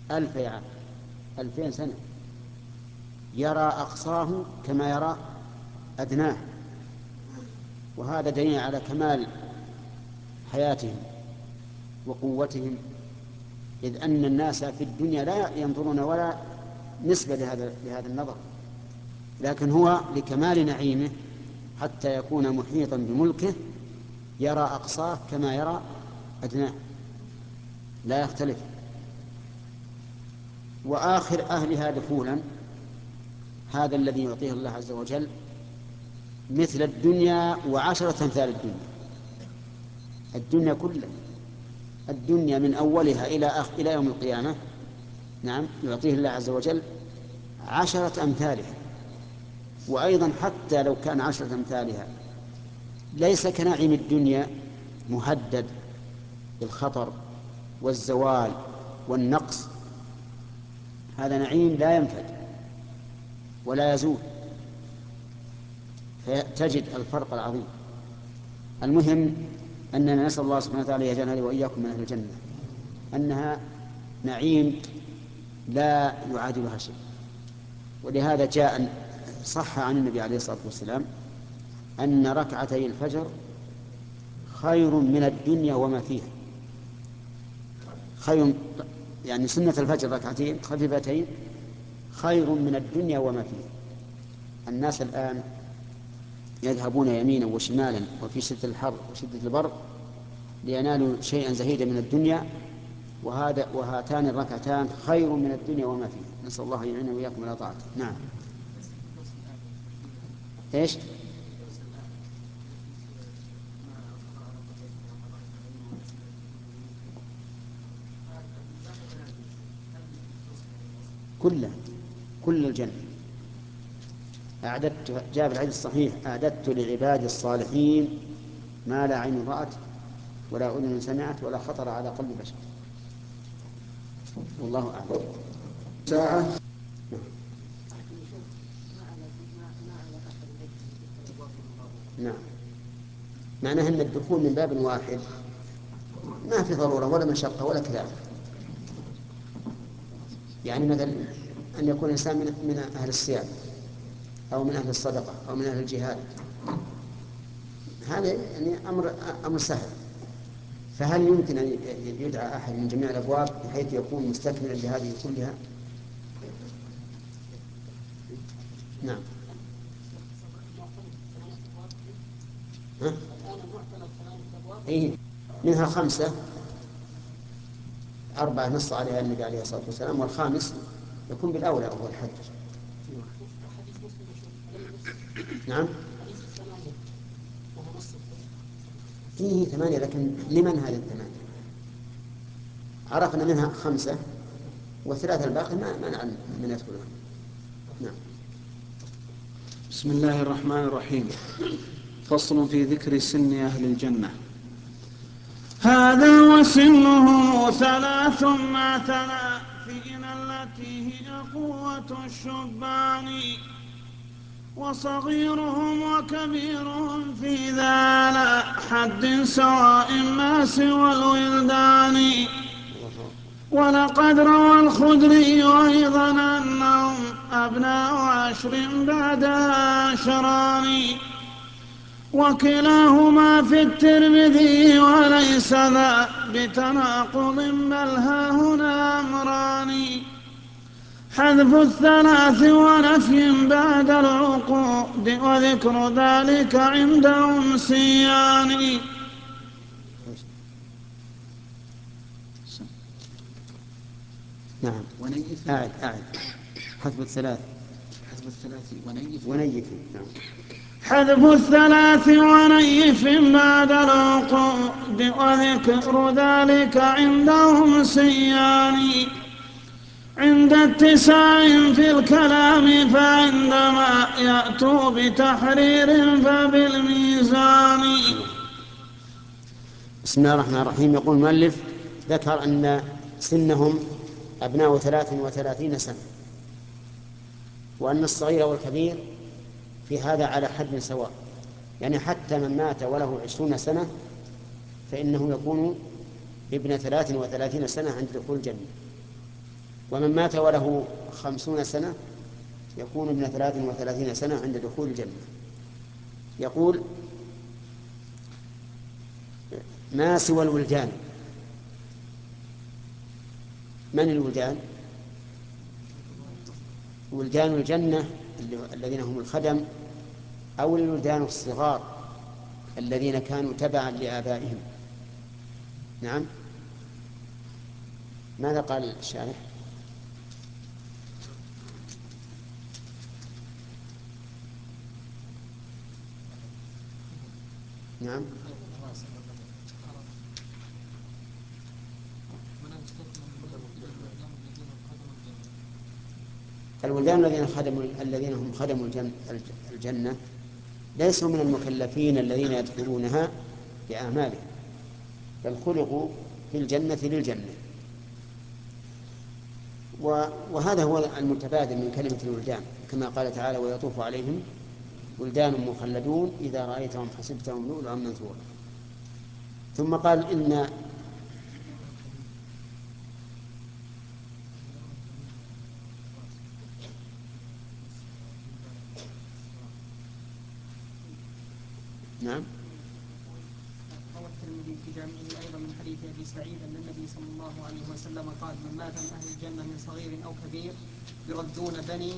ألف عام، 2000 سنة، يرى أقصاه كما يرى أدناه. وهذا دليل على كمال حياتهم وقوتهم، إذ أن الناس في الدنيا لا ينظرون ولا نسبة لهذا النظر، لكن هو لكمال نعيمه حتى يكون محيطا بملكه يرى أقصاه كما يرى أدناه، لا يختلف. وآخر أهلها دخولا هذا الذي يعطيه الله عز وجل مثل الدنيا وعشرة أمثال الدنيا. الدنيا كلها، الدنيا من أولها إلى يوم القيامة، نعم، يعطيه الله عز وجل 10 أمثالها. وأيضا حتى لو كان 10 أمثالها ليس كنعيم الدنيا مهدد بالخطر والزوال والنقص، هذا نعيم لا ينفد ولا يزول، فتجد الفرق العظيم. المهم أننا نسأل الله سبحانه وتعالى يجعلنا وإياكم من أهل الجنة، أنها نعيم لا يعادلها شيء. ولهذا جاء صح عن النبي عليه الصلاة والسلام أن ركعتي الفجر خير من الدنيا وما فيها. خير يعني سنة الفجر ركعتين خفيفتين خير من الدنيا وما فيها. الناس الآن يذهبون يمينا وشمالا وفي شدة الحر وشدة البرد لينالوا شيئا زهيدا من الدنيا، وهاتان الركعتان خير من الدنيا وما فيها. نسأل الله يعيننا وإياكم على طاعته. نعم. ايش؟ كلها، كل الجنة أعددت، جاء في الحديث الصحيح: أعددت لعبادي الصالحين ما لا عين رأت ولا أذن سمعت ولا خطر على قلب بشر. والله أعلم. ساعة. نعم، معناه أن الدخول من باب واحد ما في ضرورة ولا مشقة ولا كلام. يعني مثلا أن يكون الإنسان من أهل الصيام أو من أهل الصدقة أو من أهل الجهاد، هذا يعني أمر سهل. فهل يمكن أن يدعى أحد من جميع الأبواب بحيث يكون مستكملا لهذه كلها؟ نعم. ها؟ إيه؟ منها 5، 4 نص عليها النبي عليه الصلاة والسلام، والخامس يكون بالأولى وهو الحج. نعم. فيه 8، لكن لمن هذه 8؟ عرفنا منها 5 و3 الباقي ما نعلم من يدخلها. نعم. بسم الله الرحمن الرحيم. فصل في ذكر سن أهل الجنة. هذا وسنه 3 ما فينا التي هي قوة الشبان، وصغيرهم وكبيرهم في ذا لا حد سواء ما سوى الولدان. ولقد روى الخدري أيضا أنهم أبناء 10 بعد 10، وكلاهما في الترمذي وليس ذا بتناقض بل ها هنا أمران: حذف 3 ونفي بعد العقود، وذكر ذلك عندهم سيان. نعم. أعد حذف 3 ونيف. نعم. حذف 3 ونيف بعد العقود، وذكر ذلك عندهم سيان. عند اتساع في الكلام فعندما يأتوا بتحرير فبالميزان. بسم الله الرحمن الرحيم. يقول المؤلف: ذكر أن سنهم أبناء 33 سنة، وأن الصغير والكبير في هذا على حد سواء، يعني حتى من مات وله 20 سنة فإنه يكون ابن 33 سنة عند دخول الجنة. ومن مات وله 50 سنة يكون ابن 33 سنة عند دخول الجنة. يقول: ما سوى الولدان. من الولدان؟ ولدان الجنة الذين هم الخدم، أو الولدان الصغار الذين كانوا تبعا لآبائهم. نعم. ماذا قال الشارح؟ نعم. الولدان الذين هم خدموا الجنة ليسوا من المكلفين الذين يدخلونها بأعمالهم، بل خلقوا في الجنة للجنة. وهذا هو المتبادل من كلمة الولدان، كما قال تعالى: ويطوف عليهم ولدان مخلدون إذا رأيتهم حسبتهم لؤلؤا منثورا. ثم قال: إن نعم. روى الترمذي في جامعه أيضا من حديث أبي سعيد أن النبي صلى الله عليه وسلم قال: من مات من أهل الجنة من صغير أو كبير يردون بني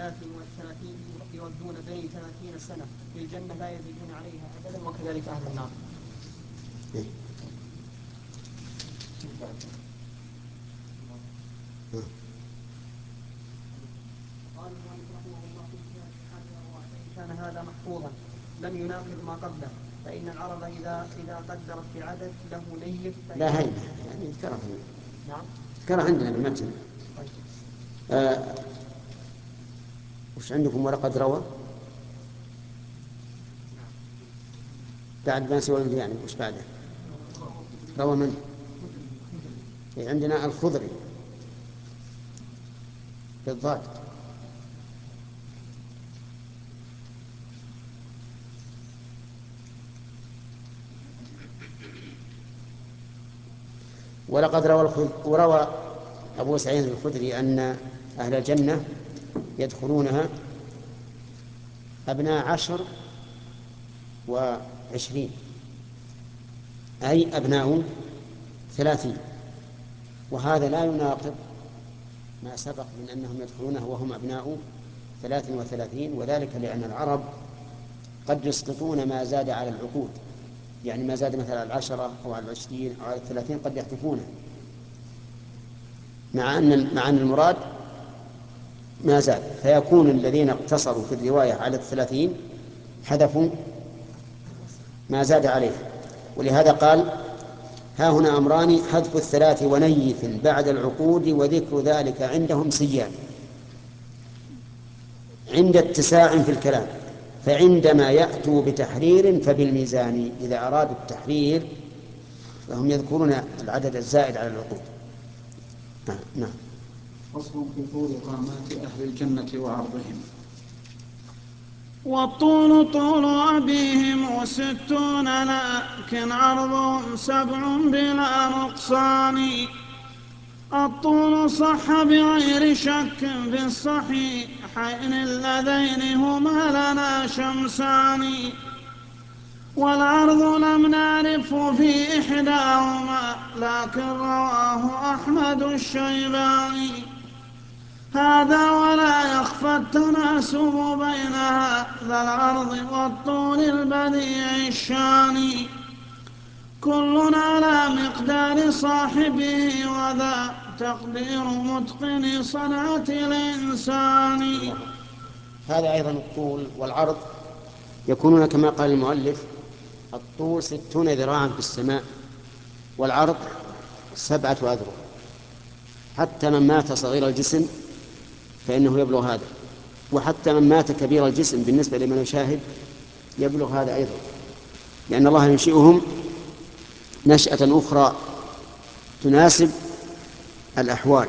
30 سنة في الجنة لا يزيدون عليها أبدا، وكذلك أهل النار. قال المؤلف رحمه الله في كتاب الحادي كان هذا محفوظا لم يناقض ما قبله، فإن العرب إذا قدرت بعدد له نيف لا هي يعني ذكرها. نعم. ذكرها عندنا بالمتن. وش عندكم؟ ولقد روى بعد ما سوى يعني وش بعده؟ روى من؟ عندنا الخضري بالضاد. ولقد روى أبو سعيد الخدري أن أهل الجنة يدخلونها أبناء 10 و20، أي أبناء 30. وهذا لا يناقض ما سبق من أنهم يدخلونه وهم أبناء 33، وذلك لأن العرب قد يسقطون ما زاد على العقود، يعني ما زاد مثلا على 10 أو على 20 أو على 30 قد يحذفونه، مع أن المراد ما زاد، فيكون الذين اقتصروا في الرواية على 30 حذفوا ما زاد عليه. ولهذا قال: ها هنا أمران: حذف 3 ونيف بعد العقود، وذكر ذلك عندهم سيان. عند اتساع في الكلام، فعندما يأتوا بتحرير فبالميزان. إذا أرادوا التحرير فهم يذكرون العدد الزائد على العقود. نعم. فصل في طول قامات أهل الجنة وعرضهم. والطول طول أبيهم 60، لكن عرضهم 7 بلا نقصان. الطول صح بغير شك في الصحيحين اللذين هما لنا شمسان، والعرض لم نعرفه في إحداهما، لكن رواه أحمد الشيباني. هذا ولا يخفى التناسب بين هذا العرض والطول البديع الشان، كل على مقدار صاحبه، وذا تقدير متقن صنعة الإنسان. هذا أيضا الطول والعرض يكونون كما قال المؤلف: الطول 60 ذراعا في السماء، والعرض 7 أذرع. حتى من مات صغير الجسم فإنه يبلغ هذا، وحتى من مات كبير الجسم بالنسبة لمن يشاهد يبلغ هذا أيضا، لأن الله ينشئهم نشأة أخرى تناسب الأحوال.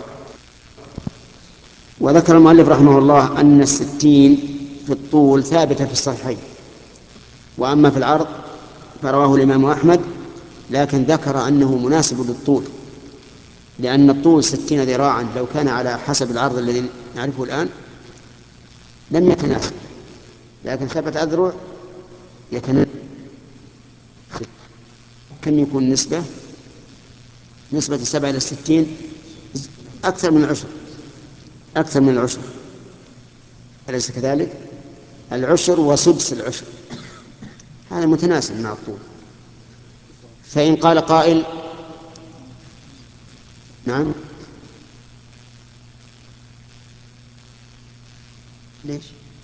وذكر المؤلف رحمه الله أن 60 في الطول ثابتة في الصحيحين، وأما في العرض فرواه الإمام أحمد، لكن ذكر أنه مناسب للطول، لأن الطول 60 ذراعا لو كان على حسب العرض الذي نعرفه الآن لم يتناسب، لكن 7 أذرع يتناسب. كم يكون نسبة 7 إلى 60 أكثر من العشر، أليس كذلك؟ العشر وسدس العشر، هذا متناسب مع الطول. فإن قال قائل نعم ليش؟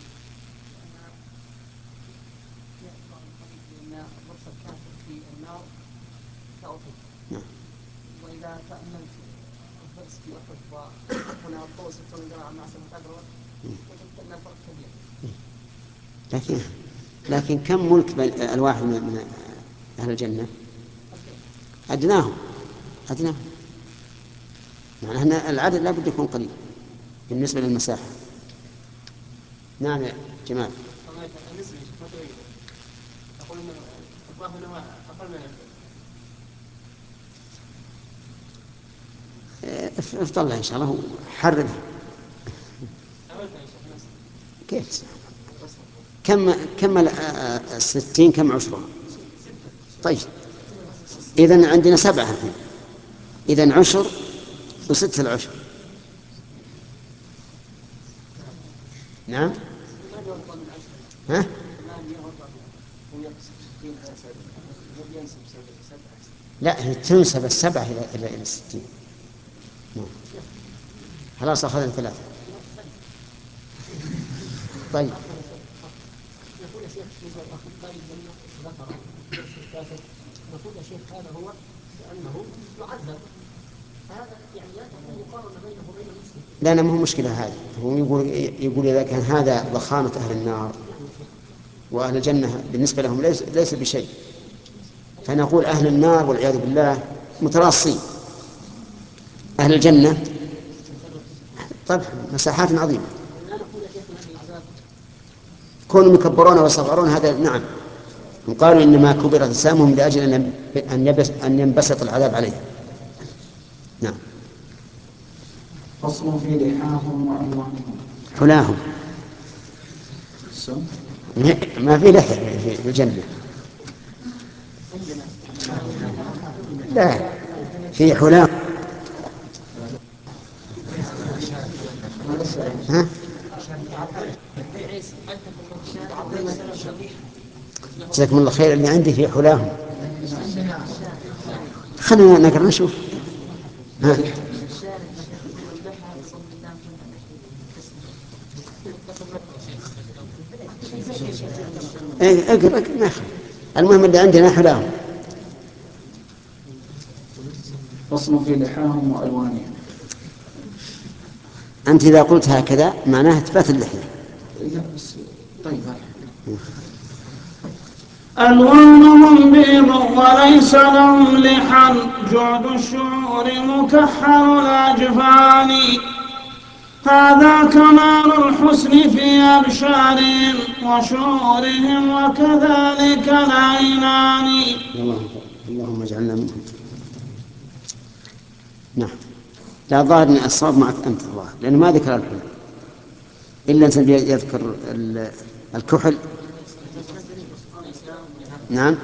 في النار كأطفال. نعم. وإذا تأملت البأس في أحد وهنا الطول 60 ذراعا مع 7 أذرع وجدت أن الفرق كبير. لكن كم ملك الواحد من أهل الجنة؟ أدناهم معنى أن العدد لا بد يكون قليل بالنسبة للمساحة. نعم يا جمال. افضل إن شاء الله حررها. كيف؟ كم 60 كم عشرها؟ طيب إذن عندنا 7 الحين، إذن عشر و6 العشر. نعم. ها؟ لا، هي تنسب 7 إلى 60. خلاص أخذنا 3. طيب يقول يا شيخ نقول يا شيخ هذا هو لأنه يعذب، هذا يعني لا مقارنة بينه وبين المسلم. لا ما هو مشكلة هذه. هو يقول إذا كان هذا ضخامة أهل النار وأهل الجنة بالنسبة لهم ليس بشيء، فنقول أهل النار والعياذ بالله متراصين، أهل الجنة طبعا مساحات عظيمة. كونوا مكبرون وصغرون هذا نعم، وقالوا إنما كبرت أجسامهم لأجل أن ينبسط العذاب عليه. نعم. فصل في لحاهم وألوانهم. حلاهم ما في لحية في الجنة، لا في حلاهم. ها؟ جزاكم الله خير. اللي عندي في حلاهم، خلينا نقرأ نشوف. ها؟ اقرأ ما يخالف، المهم اللي عندنا حلاهم. فصل في لحاهم وألوانهم. أنت إذا قلت هكذا معناها إثبات اللحية. طيب ألوانهم بيض وليس لهم لحى، جعد الشعور مكحل الأجفان، هذا كمال الحسن في أبشارهم وشعورهم وكذلك العينان. اللهم اجعلنا منهم. نعم. لا ظاهر أن الصواب معك أنت الله، لأنه ما ذكر الحلم إلا أن يذكر الكحل. نعم.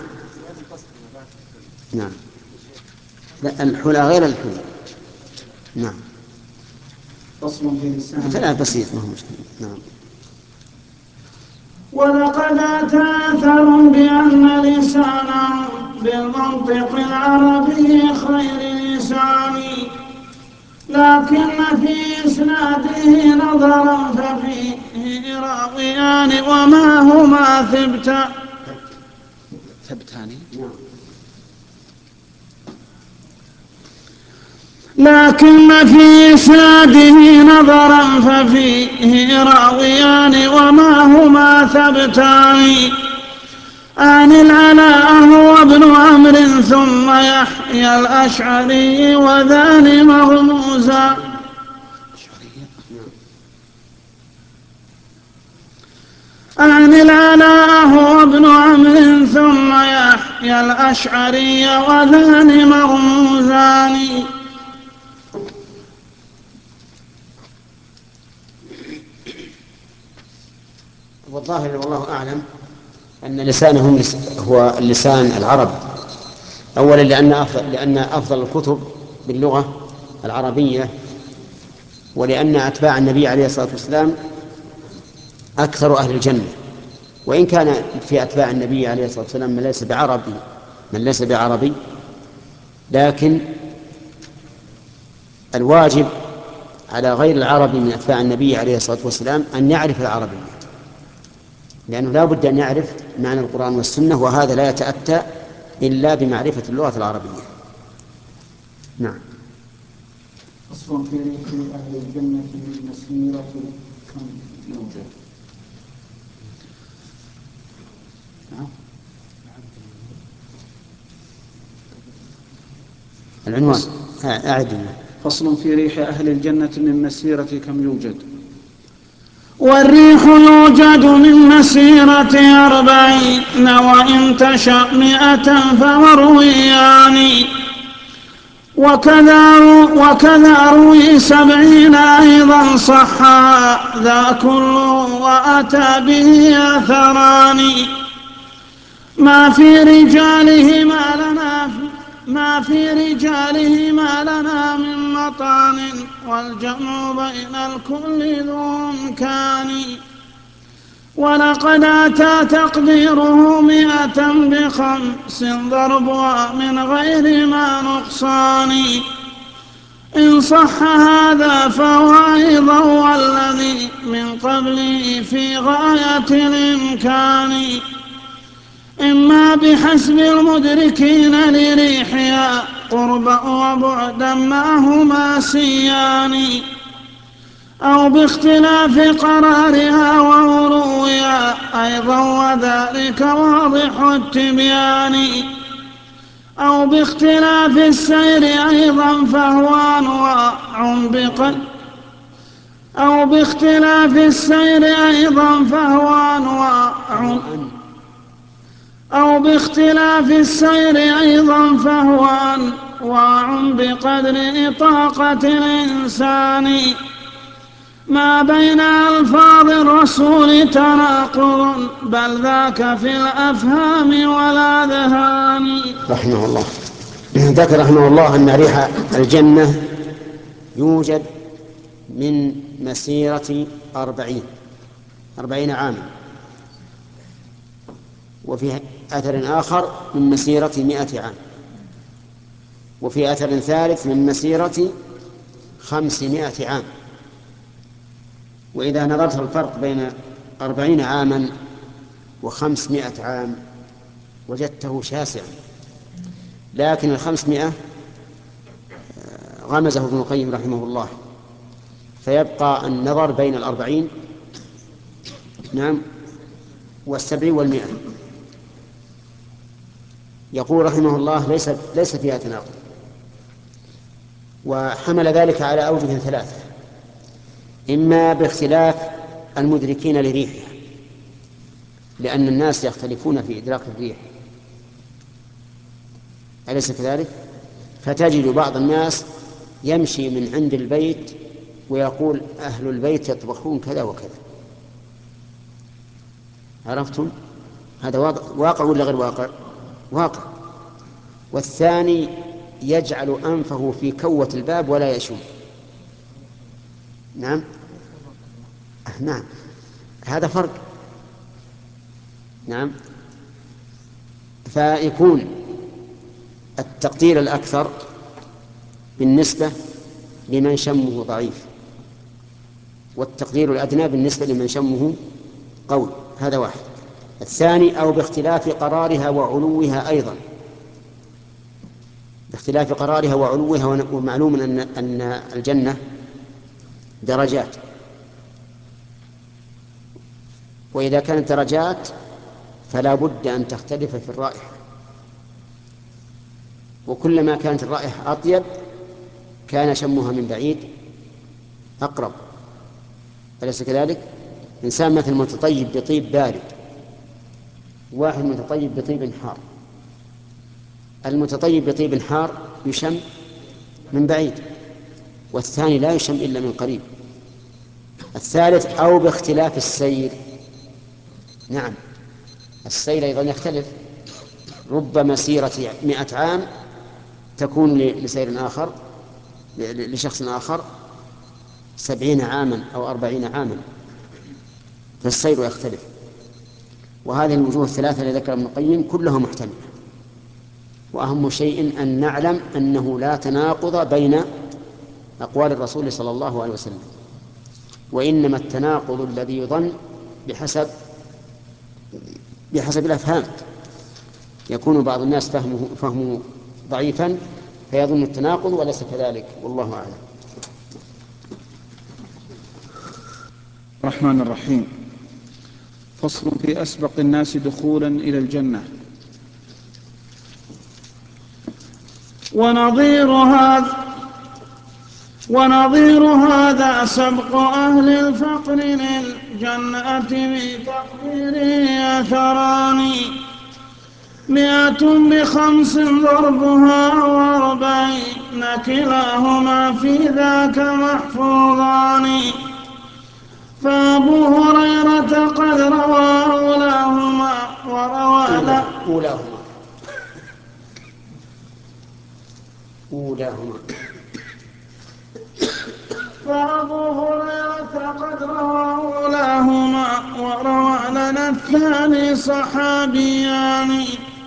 نعم. لا الحلى غير الحلى. نعم. فصل في لسان. فلا بسيط ما هو مشكلة. نعم. ولقد أتاثر بأن لسانهم بالمنطق العربي خير لسان، لكن في إسناده نظرا ففيه راويان وما هما ثبتان. لكن في إسناده نظرا ففيه راويان وما هما ثبتان، عن العلاء هو ابن عمرو ثم يحيى الأشعري وذان مرموزا. عن العلاء هو ابن عمرو ثم يحيى الأشعري وذان مرموزان، والظاهر والله أعلم أن لسانهم هو اللسان العربي، أولا لأن أفضل الكتب باللغة العربية، ولأن أتباع النبي عليه الصلاة والسلام أكثر أهل الجنة، وإن كان في أتباع النبي عليه الصلاة والسلام من ليس بعربي، لكن الواجب على غير العربي من أتباع النبي عليه الصلاة والسلام أن يعرف العربية، لأنه لا بد أن يعرف معنى القرآن والسنة، وهذا لا يتأتى إلا بمعرفة اللغة العربية. نعم. فصل في ريح أهل الجنة من مسيرة كم يوجد. العنوان أعد. فصل في ريح أهل الجنة من مسيرة كم يوجد. والريح يوجد من مسيرة 40 وإن تشأ 100 فمرويان، وكذا روي 70 أيضا صحا، ذا كله وأتى به أثران، ما في رجالهما لنا من مطان، والجمع بين الكل ذو إمكان، ولقد أتى تقديره 100 ب5 ضربها من غير ما نقصان، إن صح هذا فهو أيضا والذي من قبله في غاية الإمكان، إما بحسب المدركين لريحها قربا وبعدا ما هما سيان، أو باختلاف قرارها وعروها أيضا وذلك واضح التبيان، أو باختلاف السير أيضا فهو أنواع بقدر إطاقة الإنسان، ما بين ألفاظ الرسول تناقض، بل ذاك في الأفهام والأذهان. رحمه الله. ذكر رحمه الله أن ريح الجنة يوجد من مسيرة 40 عاما، وفي أثر آخر من مسيرة 100 عام، وفي أثر ثالث من مسيرة 500 عام. وإذا نظرت الفرق بين 40 عاما و500 عام وجدته شاسعا، لكن 500 غمزه ابن القيم رحمه الله، فيبقى النظر بين 40 نعم و70 و100. يقول رحمه الله ليس فيها تناقض، وحمل ذلك على أوجه 3، إما باختلاف المدركين لريحها، لأن الناس يختلفون في إدراك الريح، أليس كذلك؟ فتجد بعض الناس يمشي من عند البيت ويقول أهل البيت يطبخون كذا وكذا. عرفتم؟ هذا واقع ولا غير واقع؟ واقع. والثاني يجعل أنفه في كوة الباب ولا يشم. نعم هذا فرق. نعم. فيكون التقدير الأكثر بالنسبة لمن شمه ضعيف، والتقدير الأدنى بالنسبة لمن شمه قوي. هذا واحد. الثاني أو باختلاف قرارها وعلوها أيضا، باختلاف قرارها وعلوها. ومعلوم أن الجنة درجات، وإذا كانت درجات فلا بد أن تختلف في الرائحة، وكلما كانت الرائحة أطيب كان شمها من بعيد أقرب، أليس كذلك؟ إنسان مثل متطيب بطيب بارد، واحد متطيب بطيب حار، المتطيب بطيب حار يشم من بعيد، والثاني لا يشم إلا من قريب. الثالث أو باختلاف السير، نعم، السير أيضا يختلف، رب مسيرة 100 عام تكون لسير آخر لشخص آخر 70 عاما أو 40 عاما، فالسير يختلف. وهذه الوجوه الثلاثة التي ذكر ابن القيم كلها محتملة، وأهم شيء أن نعلم أنه لا تناقض بين أقوال الرسول صلى الله عليه وسلم، وإنما التناقض الذي يظن بحسب الأفهام، يكون بعض الناس فهمه ضعيفا فيظن التناقض وليس كذلك، والله أعلم. الرحمن الرحيم. فصل في أسبق الناس دخولا إلى الجنة. ونظير هذا سبق أهل الفقر للجنة بتقديره أثران 100 ب5 ضربها و40 كلاهما في ذاك محفوظان. فأبو هريرة قد روى أولاهما وروى لنا الثاني صحابيان.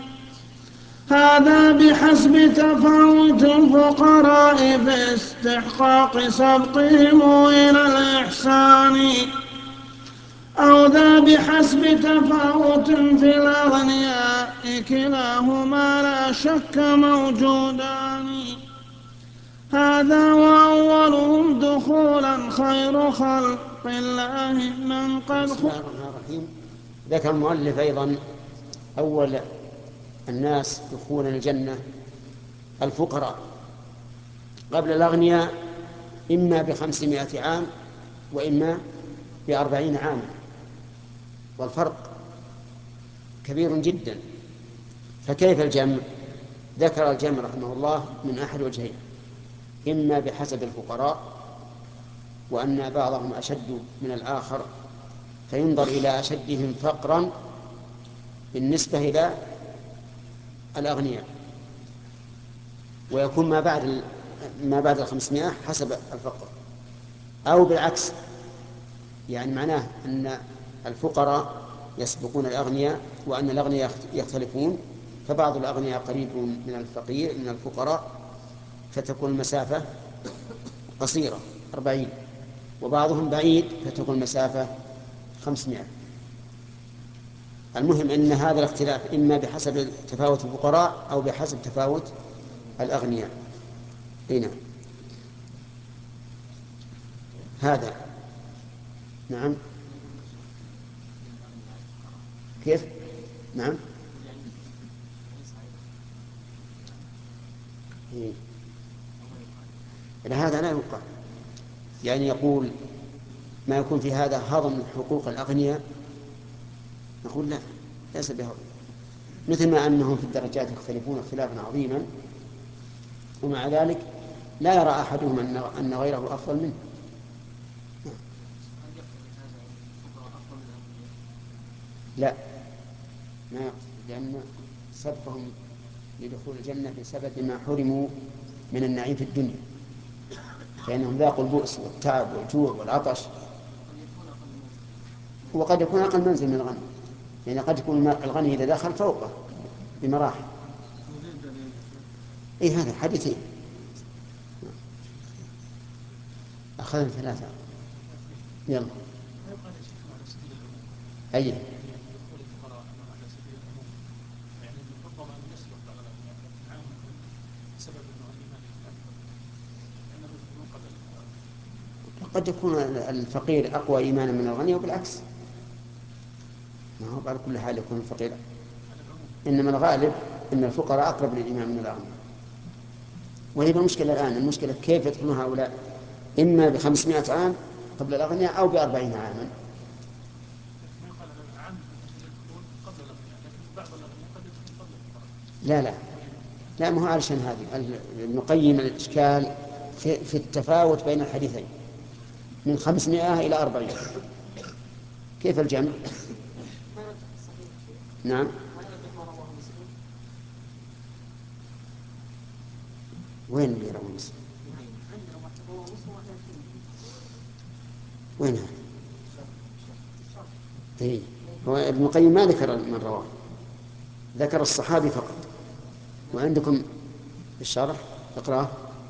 هذا بحسب تفاوت الفقراء باستحقاق سبقهم إلى الإحسان، أو ذا بحسب تفاوت في الأغنياء، كلاهما لا شك موجودان. هذا وأولهم دخولا خير خلق الله من قد بسم الله الرحمن الرحيم. ذكر المؤلف أيضا أول الناس دخولا الجنة الفقراء قبل الأغنياء، إما ب500 عام وإما ب40 عاما، والفرق كبير جدا. فكيف الجمع؟ ذكر الجمع رحمه الله من أحد وجهين، إما بحسب الفقراء وأن بعضهم أشد من الآخر فينظر إلى أشدهم فقرا بالنسبة إلى الأغنياء، ويكون ما بعد 500 حسب الفقر، أو بالعكس، يعني معناه أن الفقراء يسبقون الأغنياء وأن الأغنياء يختلفون، فبعض الأغنياء قريب من الفقراء فتكون المسافة قصيرة 40، وبعضهم بعيد فتكون المسافة 500. المهم أن هذا الاختلاف إما بحسب تفاوت الفقراء أو بحسب تفاوت الأغنياء. هنا هذا نعم. كيف؟ نعم. هذا لا يوقع، يعني يقول ما يكون في هذا هضم حقوق الأغنياء، نقول لا، ليس بهضم، مثل ما أنهم في الدرجات يختلفون اختلافا عظيما، ومع ذلك لا يرى أحدهم أن غيره أفضل منه. لا، ما يقصد، لأن سبقهم لدخول الجنة بسبب ما حرموا من النعيم في الدنيا، فإنهم ذاقوا البؤس والتعب والجوع والعطش، وقد يكون أقل منزل من الغني، يعني قد يكون الغني إذا دخل فوقه بمراحل. هذا حديثين أخذنا 3. يلا أيه. قد يكون الفقير أقوى إيمانا من الغني وبالعكس، ما هو على كل حال يكون الفقير، إنما الغالب أن الفقراء أقرب للإيمان من الأغنياء. وهي المشكلة الآن، المشكلة كيف يدخلون هؤلاء إما ب500 عام قبل الأغنياء أو ب40 عاما. لا ما هو علشان هذه نقيم الإشكال في التفاوت بين الحديثين من 500 إلى 40. كيف الجمع؟ نعم. وين اللي روى مسلم؟ وين هذا؟ إيه. هو ابن القيم ما ذكر من رواه، ذكر الصحابي فقط. وعندكم في الشرح اقرأه.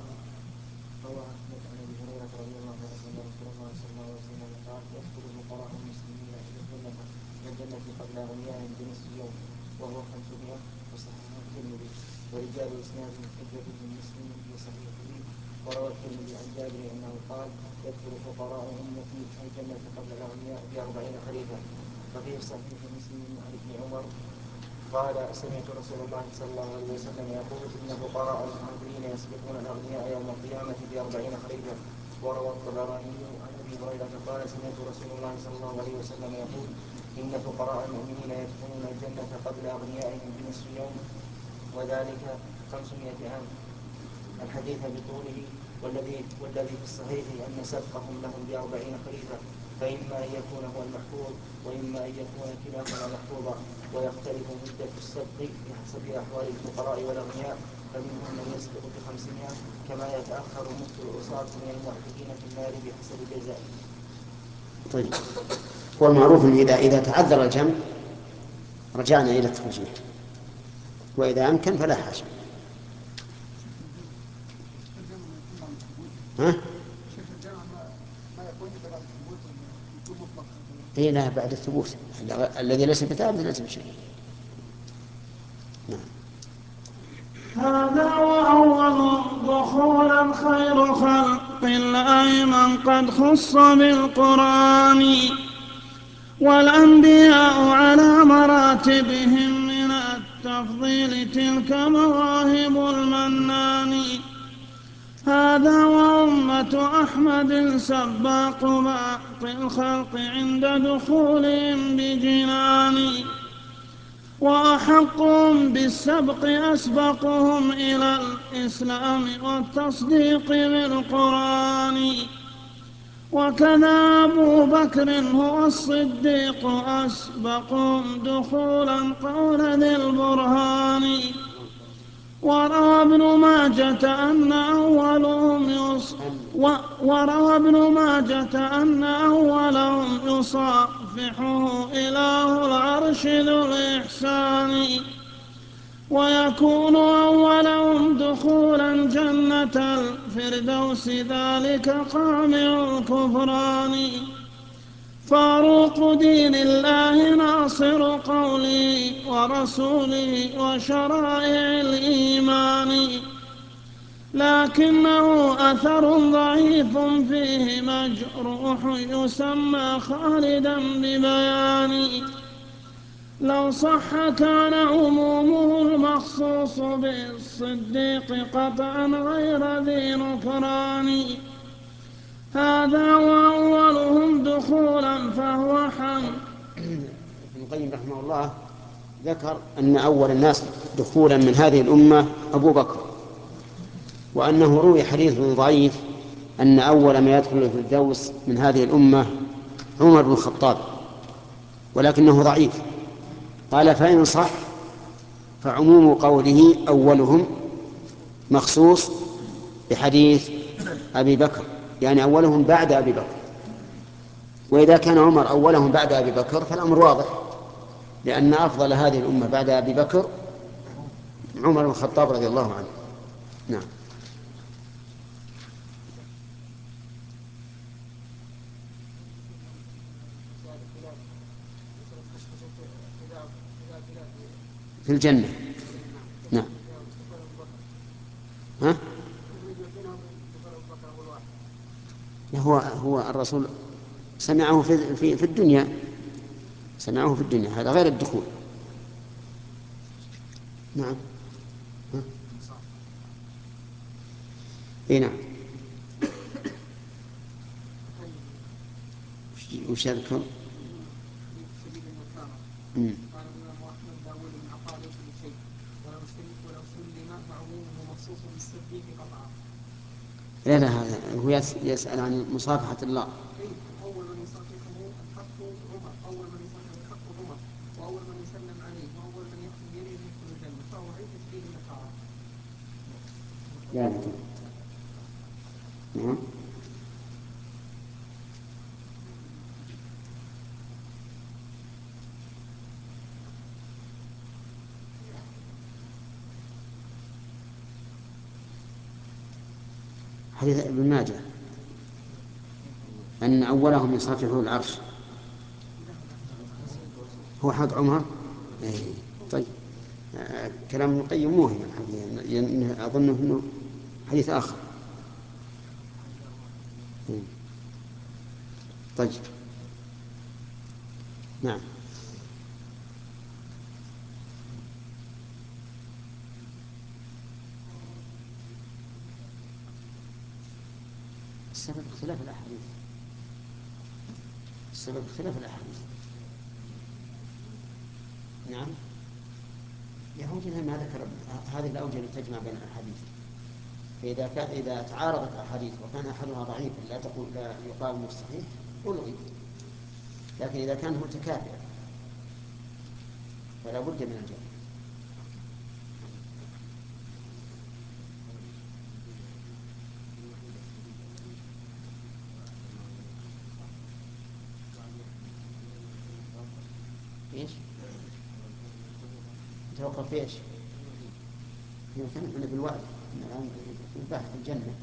قبل أغنياء بنصف يوم وهو 500 وصححه الترمذي ورجال إسناد حجة من مسلم وصحيحه. وروى الترمذي عن جابر أنه قال: يدخل فقراء أمتي الجنة قبل الأغنياء ب40 خريفا. وفي صحيح مسلم عن ابن عمر قال: سمعت رسول الله صلى الله عليه وسلم يقول: إن فقراء المهاجرين يسبقون الأغنياء يوم القيامة ب40 خريفا. وروى الطبراني عن أبي هريرة قال: سمعت رسول الله صلى الله عليه وسلم يقول: إن فقراء المؤمنين يدخلون الجنة قبل أغنيائهم بنصف يوم وذلك 500 عام. الحديث بطوله والذي في الصحيح أن سبقهم لهم ب40 خريفا، فإما أن يكون هو المحفوظ وإما أن يكون كلاهما محفوظا. ويختلف مدة السبق بحسب أحوال الفقراء والأغنياء، فمنهم من يسبق ب500 كما يتأخر مدة العصاة من الموحدين في النار بحسب جزائهم. طيب، هو المعروف أن إذا تعذر الجمع رجعنا إلى الترجيح، وإذا أمكن فلا حاجة. ها؟ إيه، لا، بعد الثبوت الذي ليس بثابت ليس بشيء. نعم. هذا وأول دخولا خير خلق الله من قد خص بالقرآن، والأنبياء على مراتبهم من التفضيل تلك مواهب المنان. هذا وأمة أحمد سباق باقي الخلق عند دخولهم بجنان، وأحقهم بالسبق أسبقهم إلى الإسلام والتصديق بالقرآن. وكذا أبو بكر هو الصديق أسبقهم دخولا قول ذي البرهان. وروى ابن ماجة أن أولهم يصافحه إله العرش ذو الإحسان، ويكون أولهم دخولا جنة الفردوس ذلك قامع الكفران. فاروق دين الله ناصر قوله ورسوله وشرائع الإيمان، لكنه أثر ضعيف فيه مجروح يسمى خالدا ببيان. لو صح كان عمومه المخصوص بالصديق قطعا غير ذي نكران. هذا وأولهم دخولا فهو ابن القيم رحمه الله ذكر أن أول الناس دخولا من هذه الأمة أبو بكر، وأنه روي حديث ضعيف أن أول ما يدخل في الفردوس من هذه الأمة عمر بن الخطاب، ولكنه ضعيف. قال: فإن صح فعموم قوله أولهم مخصوص بحديث أبي بكر، يعني أولهم بعد أبي بكر. وإذا كان عمر أولهم بعد أبي بكر فالأمر واضح، لأن أفضل هذه الأمة بعد أبي بكر عمر بن الخطاب رضي الله عنه. نعم. في الجنة. نعم. ها؟ هو الرسول سمعه في الدنيا، سمعه في الدنيا، هذا غير الدخول. نعم. اي نعم. وش يذكر؟ قال الإمام أحمد داود بن عطاء ليس بشيء ولو سلم معمومه مخصوص بالصديق قطعا. لا، هذا هو يسأل عن مصافحة الله. أول من يصافحه الحق عمر، أول من يصافحه الحق عمر، وأول من يسلم عليه ثابتة. نعم. حديث ابن ماجه أن أولهم يصافحه العرش هو حق عمر. إيه. طيب كلام ابن القيم موهم أظنه أنه حديث آخر. طيب نعم. السبب اختلاف الأحاديث. السبب اختلاف الأحاديث. نعم. يهودنا ما ذكر هذه الأوجه التي تجمع بين الأحاديث. إذا تعارضت أحاديث وكان أحدها ضعيفا لا يقال انه صحيح ألغي. لكن إذا كان متكافئا فلا بد من الجمع. ايش؟ توقف في ايش؟ احنا بالوعد الان البحث في الجنه.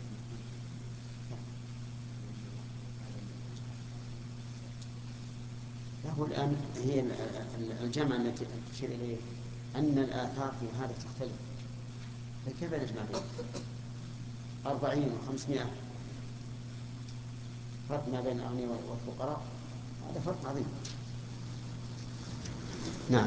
له الان هي الجمع التي تشير اليه ان الاثار في هذا تختلف، فكيف نجمع بينهم؟ 40 و500 فرق ما بين الأغنياء والفقراء، هذا فرق عظيم. نعم.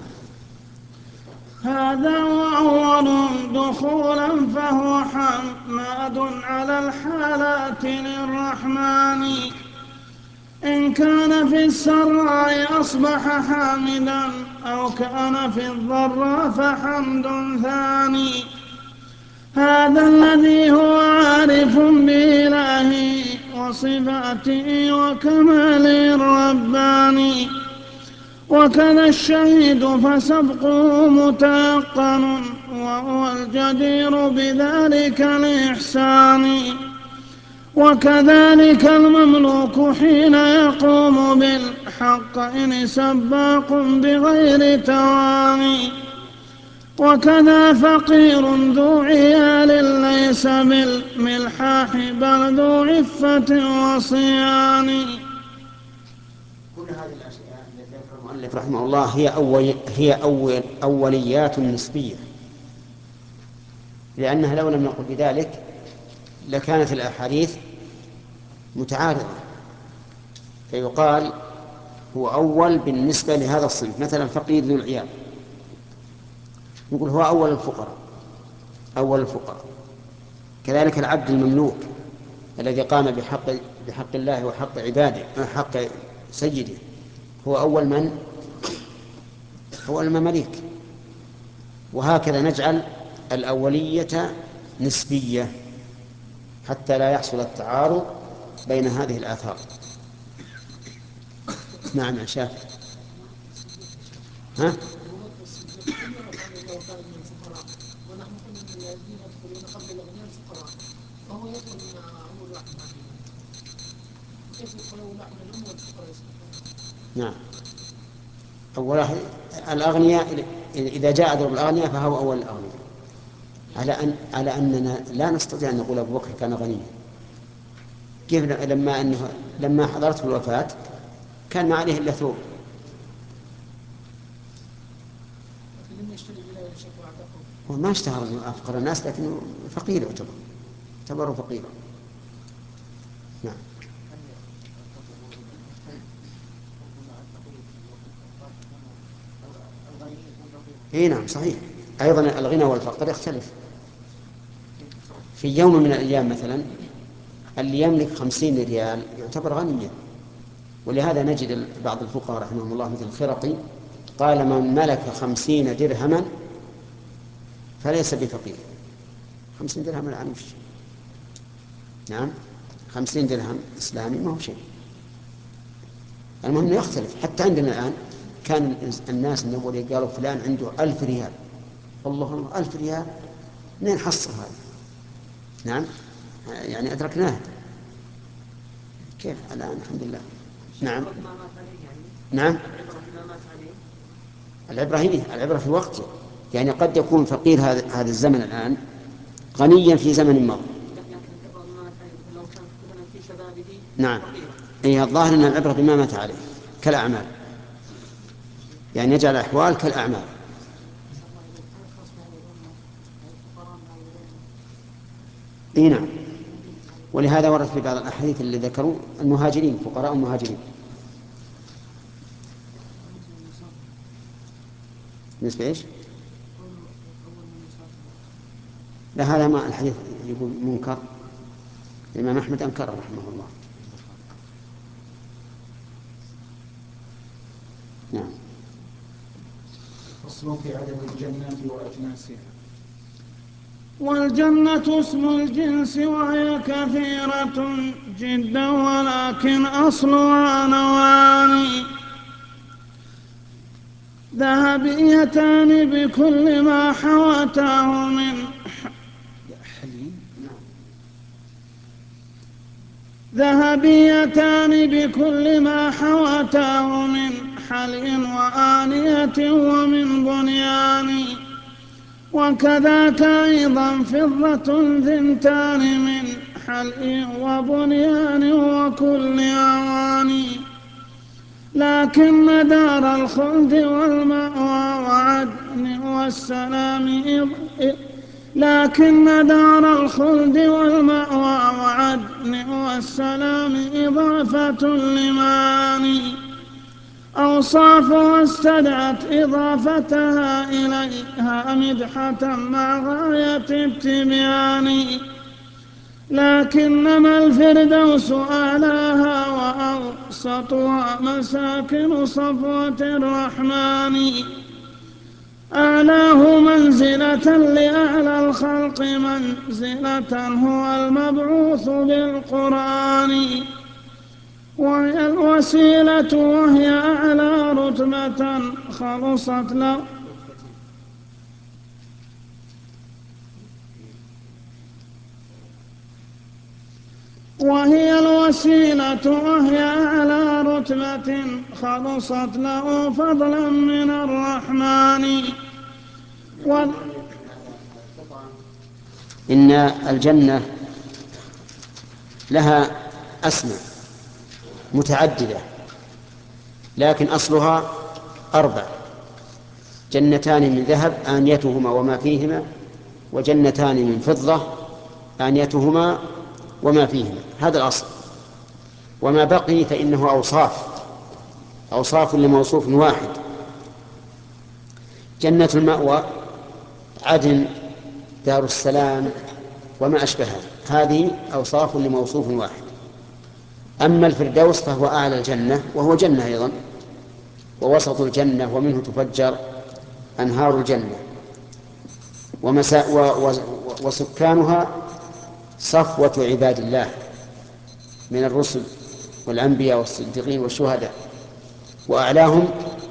هذا وأول دخولا فهو حماد على الحالات للرحمن. إن كان في السراء أصبح حامدا أو كان في الضراء فحمد ثاني. هذا الذي هو عارف بإلهه وصفاته وكماله الرباني. وكذا الشهيد فسبقه متيقن وهو الجدير بذلك الإحسان. وكذلك المملوك حين يقوم بالحق إن سباق بغير تواني. وكذا فقير ذو عيال ليس بالملحاح بل ذو عفة وصيان. كل هذه الأشياء التي ذكرها المؤلف رحمه الله هي أوليات نسبية، لأنها لو لم نقل بذلك لكانت الأحاديث متعارضة، فيقال هو أول بالنسبة لهذا الصنف. مثلا فقير ذو العيال نقول هو أول الفقراء. كذلك العبد المملوك الذي قام بحق الله وحق عباده حق سيده هو أول من؟ هو المماليك. وهكذا نجعل الأولية نسبية حتى لا يحصل التعارض بين هذه الآثار. نعم يا شافعي. ها؟ ونحن قلنا ان الذين يدخلون قبل الاغنياء الفقراء فهو يدخل مع اول واحد بعدهم. كيف يدخل اول واحد منهم والفقراء يسبقون؟ نعم. أول واحد الأغنياء، إذا جاء دور الأغنياء فهو أول الأغنياء، على أننا لا نستطيع أن نقول أبو بكر كان غنيا. كيف لما حضرته الوفاة كان ما عليه إلا ثوب. هو ما اشتهر أنه أفقر الناس لكنه فقير يعتبر فقيرا. نعم. اي نعم صحيح. ايضا الغنى والفقر يختلف. في يوم من الايام مثلا اللي يملك 50 ريال يعتبر غنيا، ولهذا نجد بعض الفقهاء رحمهم الله مثل الخرقي قال من ملك 50 درهما فليس بفقير. 50 درهم الآن مش. نعم 50 درهم إسلامي ما هو شيء. المهم يختلف. حتى عندنا الآن كان الناس من أول قالوا فلان عنده 1000 ريال. الله 1000 ريال منين حصل هذا؟ نعم، يعني أدركناه. كيف الآن؟ الحمد لله. نعم نعم. العبرة في وقته، يعني قد يكون فقير هذا الزمن الآن غنيا في زمن مضى. نعم، أي الظاهر أن العبرة بما مات عليه كالأعمال، يعني يجعل الأحوال كالأعمال. إيه نعم، ولهذا ورد في بعض الأحاديث اللي ذكروا المهاجرين، فقراء المهاجرين. بالنسبة إيش؟ لا، هذا ما الحديث يقول منكر، الإمام أحمد أنكره رحمه الله. نعم. فصل في عدد الجنات وأجناسها. والجنة اسم الجنس وهي كثيرة جدا ولكن أصلها نوعان: ذهبيتان بكل ما حوته من حلي وآنية ومن بنيان، وكذاك أيضا فضة ثنتان من حلي وبنيان وكل أواني. لكن دار الخلد والمأوى وعدن والسلام إضافة لمعاني أوصافها استدعت إضافتها إليها مدحة مع غاية التبيان. لكنما الفردوس أعلاها وأوسطها مساكن صفوة الرحمن، أعلاه منزلة لأعلى الخلق منزلة هو المبعوث بالقرآن، وهي الوسيلة وهي أعلى رتبة خلصت له فضلا من الرحمن. إن الجنة لها أسماء متعددة، لكن أصلها 4: جنتان من ذهب آنيتهما وما فيهما، وجنتان من فضة آنيتهما وما فيهما. هذا الأصل. وما بقي فإنه أوصاف لموصوف واحد. جنة المأوى عدن، دار السلام، وما أشبهها، هذه أوصاف لموصوف واحد. أما الفردوس فهو أعلى الجنة، وهو جنة أيضا، ووسط الجنة، ومنه تفجر أنهار الجنة، وسكانها صفوة عباد الله من الرسل والأنبياء والصديقين والشهداء، وأعلاهم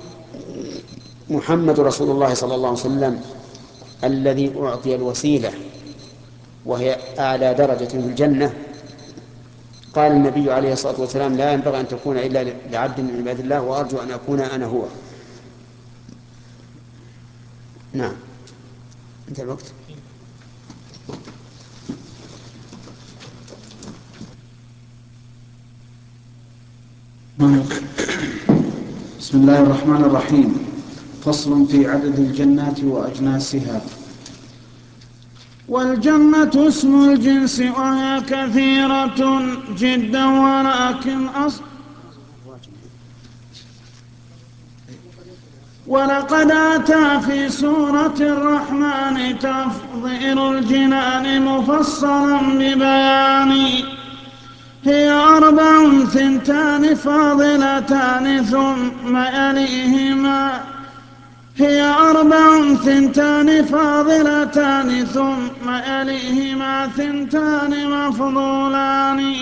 محمد رسول الله صلى الله عليه وسلم الذي أعطي الوسيلة وهي أعلى درجة في الجنة. قال النبي عليه الصلاة والسلام: لا ينبغي أن تكون إلا لعبد من عباد الله، وأرجو أن أكون أنا هو. نعم، انتهى الوقت. بسم الله الرحمن الرحيم. فصل في عدد الجنات وأجناسها. والجنة اسم الجنس وهي كثيرة جدا ولقد أتى في سورة الرحمن تفضيل الجنان مفصلا ببيان: هي 4 ثنتان فاضلتان ثم يليهما 2 مفضولان،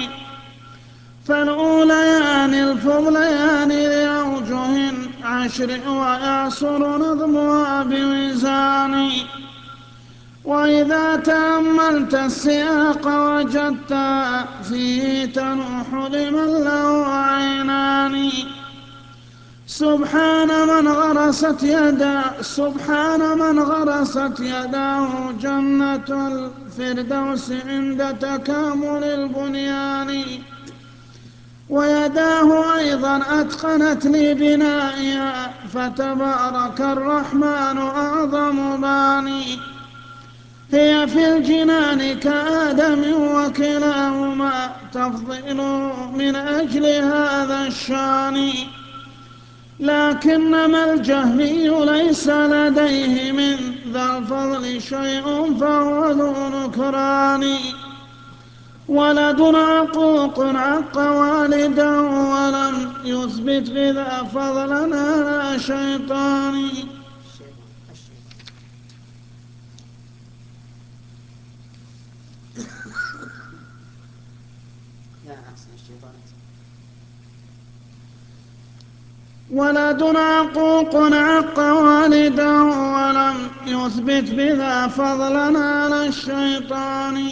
فالأوليان الفضليان لأوجه 10 ويعصر نظمها بوزان، وإذا تأملت السياق وجدت فيه تنوح لمن له عينان. سبحان من غرست يداه جنة الفردوس عند تكامل البنيان. ويداه أيضا أتقنت لبنائها فتبارك الرحمن أعظم باني. هي في الجنان كآدم وكلاهما تفضيل من أجل هذا الشان. لكنما الجهمي ليس لديه من ذا الفضل شيء فهو ذو نكران. ولد عقوق عق والدا ولم يثبت بذا فضلا على شيطان. ولد عقوق عق والدا ولم يثبت بذا فضلا على الشيطان.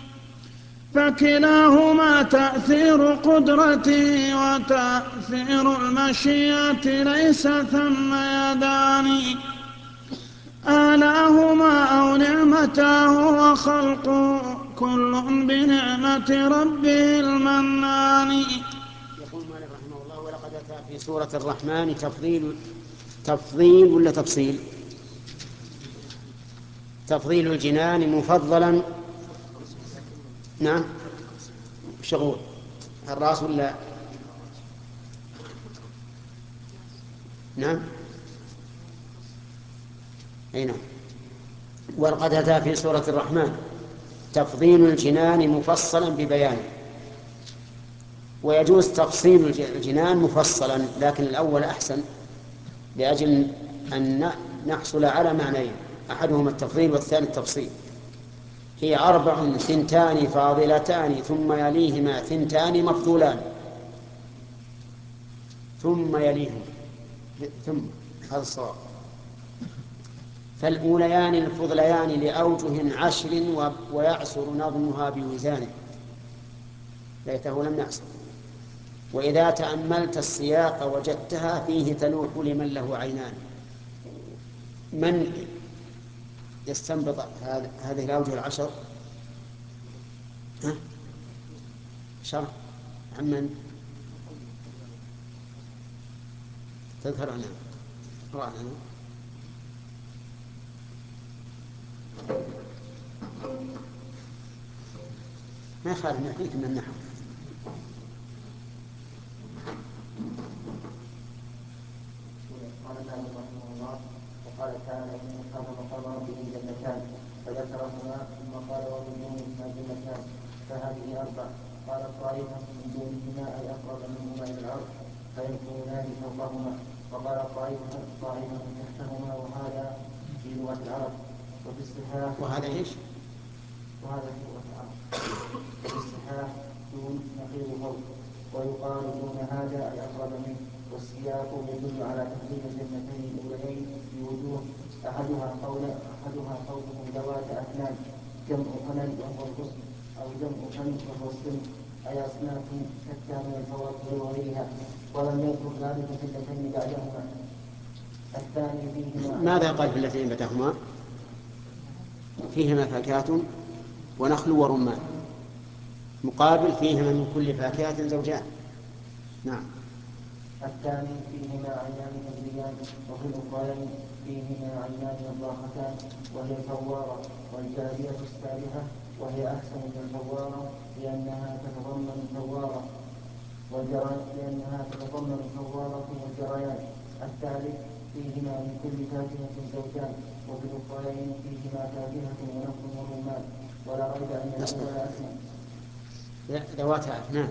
فكلاهما تأثير قدرته وتأثير المشيئة ليس ثم يدان. آلاهما أو نعمتاه وخلقه كل بنعمة ربه المنان. يقول مالك رحمه الله: ولقد أتى في سورة الرحمن تفضيل ولا تفصيل؟ تفضيل الجنان مفضلا. نعم، شغول الراس ولا؟ نعم، أي نعم. ولقد أتى في سورة الرحمن تفضيل الجنان مفصلا ببيانه. ويجوز تفصيل الجنان مفصلا، لكن الأول أحسن لأجل أن نحصل على معنيين: أحدهما التفضيل والثاني التفصيل. هي 4 ثنتان فاضلتان ثم يليهما ثنتان مفضولان ثم يليهما ثم، هذا الصواب. فالأوليان الفضليان لأوجه 10 ويعسر نظمها بوزانه. ليته لم يعسر. وإذا تأملت السياق وجدتها فيه تلوح لمن له عينان. من يستنبط هذه الأوجه 10؟ شرح عمن تذكر عنه قرأنا. ما يخالف نحكيك من النحو. قال مالك رحمه الله: وقال تعالى: إن خاف مقام ربه جنتان، فذكرهما ثم قال: وبدونهما جنتان، فهذه 4. قال طائفة: من دونهما أي أقرب منهما إلى العرش فيكونان فوقهما. وقال طائفة تحتهما، وهذا في لغة العرب. وفي الصحاح وهذا إيش؟ وهذا في لغة العرب. وفي الصحاح دون نقيض فوق. ويقال دون هذا أي أقرب منه. والسياق يدل على تفضيل الجنتين الأوليين بوجوه: أحدها قوله ذوات أفنان، جمع فنن وهو الغصن، أو جمع فن وهو السن، أي أصناف شتى من الفواكه وغيرها، ولم يذكر ذلك في اللتين بعدهما. الثاني فيهما. ماذا قال في اللتين بعدهما؟ فيهما فاكهة ونخل ورمان، مقابل فيهما من كل فاكهة زوجان. نعم. الثاني فيهما عينان تجريان، وفي الأخرين فيهما عينان نضاختان، وهي الفوارة. والجارية السابحة، وهي أحسن من الفوارة لأنها تتضمن الفوارة والجريان. الثالث فيهما من كل فاكهة زوجان، وفي الأخرين فيهما فاكهة ونخل ورمان. ولا ريب أن الأول أكمل. ذوات أفنان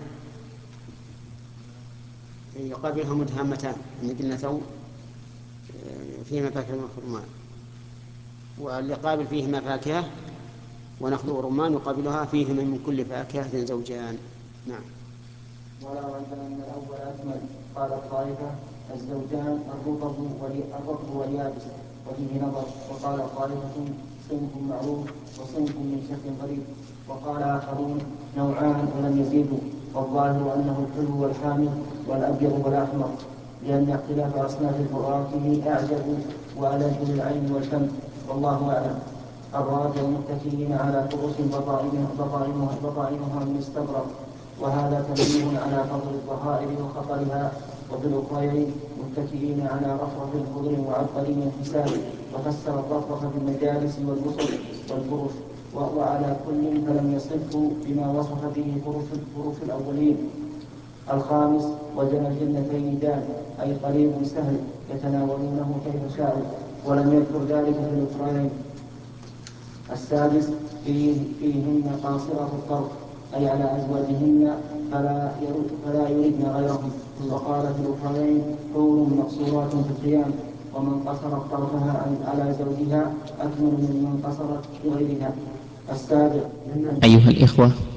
يقابلها مدهامتان، قلنا فيهما فاكهة ونخل ورمان. واللي قابل فيهما فاكهة ونخل ورمان يقابلها فيهما من كل فاكهة زوجان. نعم. ولا ريب أن الأول أكمل. قال الطائفة: الزوجان الرطب واليابس، وفيه نظر. وقال طائفة: صنف معروف وصنف من شك غريب. وقال آخرون نوعان ولم يزيدوا، والظاهر أنه الحلو والحامض والأبيض والأحمر، لأن اختلاف أصناف الفواكه أعجب وألذ للعين والفم، والله أعلم. الراجع متكئين على فرش بطائنها من استبرق، وهذا تنبيه على فضل الظهائر وخطرها. وفي الأخرين متكئين على رفرف خضر وعبقري حساب، وفسر الرفرف بالمجالس والبسط والفرش، وعلى كل فلم يصفه بما وصف به فرش الأولين. الخامس وجنى الجنتين دان، أي قريب سهل يتناولونه كيف شاءوا، ولم يذكر ذلك في الأخرين. السادس فيهن قاصرة الطرف، أي على أزواجهن فلا يردن غيرهم. وقال في الأخرين حور مقصورات في القيام، ومن قصرت طرفها على زوجها أكمل من قصرت بغيرها. السابع أيها الإخوة،